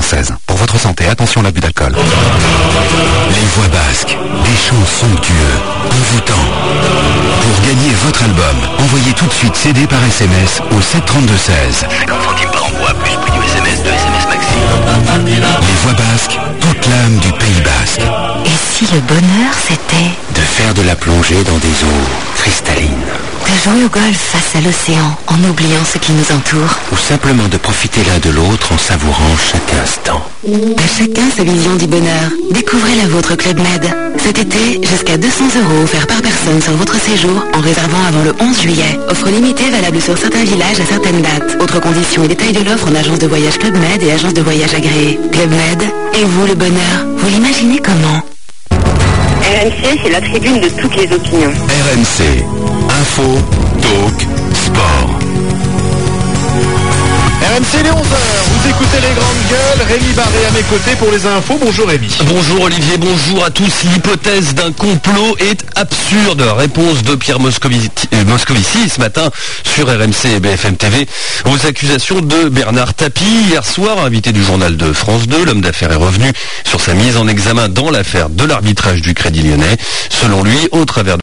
96. Pour votre santé, attention à l'abus d'alcool. Les Voix Basques, des chants somptueux, envoûtants. Pour gagner votre album, envoyez tout de suite CD par SMS au 732-16. 50 centimes par envoi, plus prix du SMS, 2 SMS maxi. Les Voix Basques, toute l'âme du Pays Basque. Et si le bonheur c'était De faire de la plongée dans des eaux cristallines. de jouer au golf face à l'océan en oubliant ce qui nous entoure? Ou simplement de profiter l'un de l'autre en savourant chaque instant. À chacun sa vision du bonheur. Découvrez la vôtre au Club Med. Cet été, jusqu'à 200 € offerts par personne sur votre séjour en réservant avant le 11 juillet. Offre limitée valable sur certains villages à certaines dates. Autres conditions et détails de l'offre en agence de voyage Club Med et agence de voyage agréée. Club Med, et vous le bonheur, vous l'imaginez comment? RMC, c'est la tribune de toutes les opinions. RMC, info, talk, sport. RMC les 11h, vous écoutez les grandes gueules, Rémi Barré à mes côtés pour les infos. Bonjour Rémi. Bonjour Olivier, bonjour à tous. L'hypothèse d'un complot est absurde. Réponse de Pierre Moscovici ce matin sur RMC et BFM TV aux accusations de Bernard Tapie. Hier soir, invité du journal de France 2, l'homme d'affaires est revenu sur sa mise en examen dans l'affaire de l'arbitrage du Crédit Lyonnais. Selon lui, au travers de